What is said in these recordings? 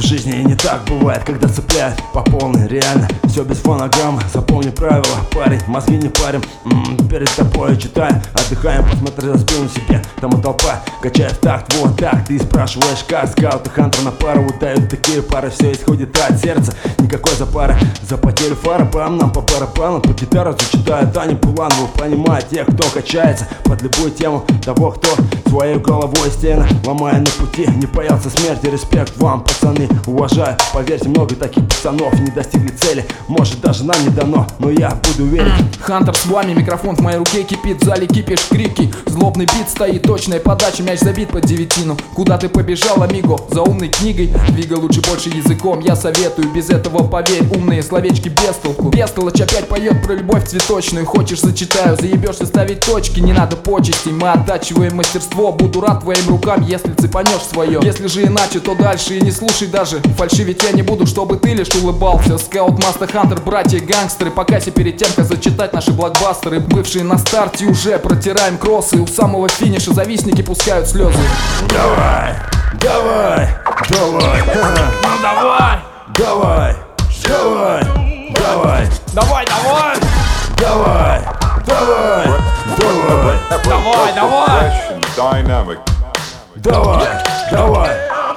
жизни не так бывает, когда цепляют по полной. Реально, все без фонограммы. Запомни правила, парень, мозги не парим. Перед тобой читаем, отдыхаем, посмотри за спину себе. Там и толпа качает в такт, вот так. Ты спрашиваешь, как скаут и хантер на пару выдают такие пары. Все исходит от сердца, никакой запары. За потерю фара, пам нам по барабану. Под гитару зачитают Таню Пуланову. Понимает тех, кто качается под любую тему. Того, кто своей головой стены ломая на пути, не боялся смерти. Респект вам, пацаны, уважаю. Поверьте, много таких пацанов не достигли цели. Может, даже нам не дано, но я буду верить. Хантер с вами, микрофон в моей руке кипит. В зале кипиш, крики, злобный бит стоит. Точная подача, мяч забит под девятину. Куда ты побежал, амиго? За умной книгой? Двигай лучше больше языком, я советую. Без этого поверь, умные словечки без толку. Бестолочь опять поет про любовь цветочную. Хочешь, зачитаю, заебешься ставить точки. Не надо почестей, мы оттачиваем мастерство. Буду рад твоим рукам, если цепанешь свое. Если же иначе, то дальше и не слушай даже. Фальшивить я не буду, чтобы ты лишь улыбался. Скаут, Мастер, Хантер, братья, гангстеры. Покайся перед тем, как зачитать наши блокбастеры. Бывшие на старте уже протираем кроссы. У самого финиша завистники пускают слезы. Давай, давай, давай, Ну давай, давай, давай, давай, давай, давай, давай, давай, давай, давай, давай. Dynamic. давай, давай.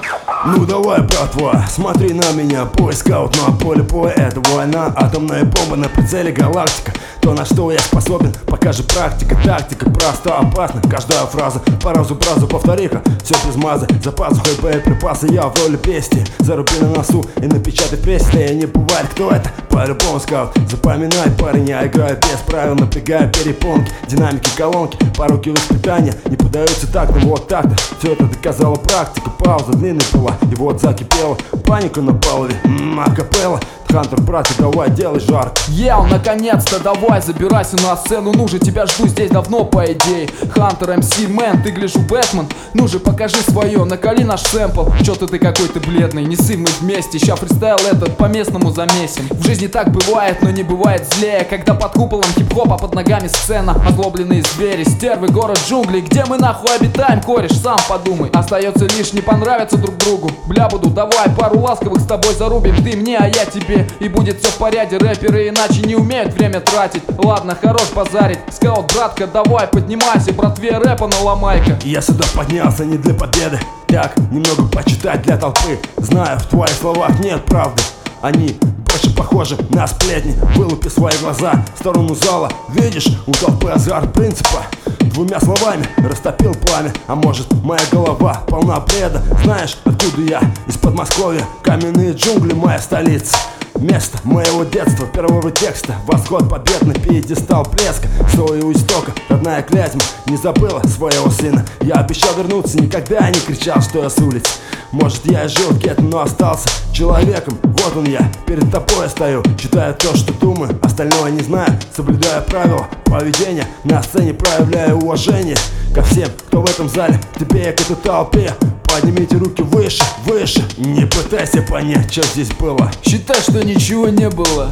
Ну давай, братва, смотри на меня, бой скаут на поле боя. Это война, атомная бомба на прицеле галактика. То, на что я способен, покажет практика. Тактика просто опасна, каждая фраза по разу повтори-ка, все без мазы. За пазухой боеприпасы, я в роли песни. Заруби на носу и напечатай в прессе. Не бывает, кто это, по-любому скаут. Запоминай, парень, я играю без правил. Напрягаю перепонки, динамики колонки. Пороки воспитания не поддаются так, ну вот так-то. Все это доказала практика, пауза, длинная пила. И вот закипела паника на палубе, акапелла. Хантер, брат, давай, делай жар. Яу, наконец-то, давай, забирайся на сцену. Ну же, тебя жду здесь давно, по идее. Хантер, МС, мэн, ты гляжу, Бэтмен. Ну же, покажи свое, накали наш сэмпл. Чё-то ты какой-то бледный, не ссы мы вместе. Ща фристайл этот по-местному замесим. В жизни так бывает, но не бывает злее. Когда под куполом хип-хоп, а под ногами сцена. Озлобленные звери, стервы, город джунглей. Где мы нахуй обитаем, кореш, сам подумай. Остается лишь не понравиться друг другу. Бля, буду, давай, пару ласковых с тобой зарубим. Ты мне, а я тебе. И будет все в порядке, рэперы иначе не умеют время тратить. Ладно, хорош базарить. Скаут, братка, давай, поднимайся, братве рэпа наломай-ка. Я сюда поднялся не для победы. Так, немного почитать для толпы. Знаю, в твоих словах нет правды. Они больше похожи на сплетни. Вылупи свои глаза в сторону зала. Видишь, у толпы азарт принципа. Двумя словами растопил пламя. А может, моя голова полна бреда. Знаешь, откуда я? Из Подмосковья. Каменные джунгли, моя столица. Место моего детства, первого текста. Восход победный, пьедестал блеска. Стоя у истока, родная Клязьма не забыла своего сына. Я обещал вернуться, никогда не кричал, что я с улиц. Может, я и жил в гетто, но остался человеком. Вот он я, перед тобой я стою. Читаю то, что думаю, остальное не знаю. Соблюдаю правила поведения, на сцене проявляю уважение ко всем, кто в этом зале. Тебе я к этой толпе. Поднимите руки выше, выше. Не пытайся понять, что здесь было. Считай, что ничего не было.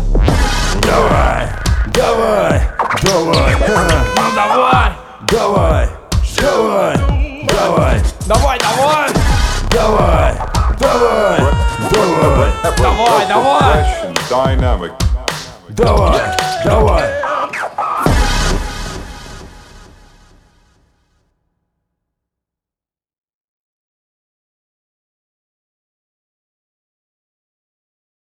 Давай, давай, давай, Ну давай, давай, давай, давай, давай, давай, давай, давай, давай, давай, давай. Dynamic. давай, давай.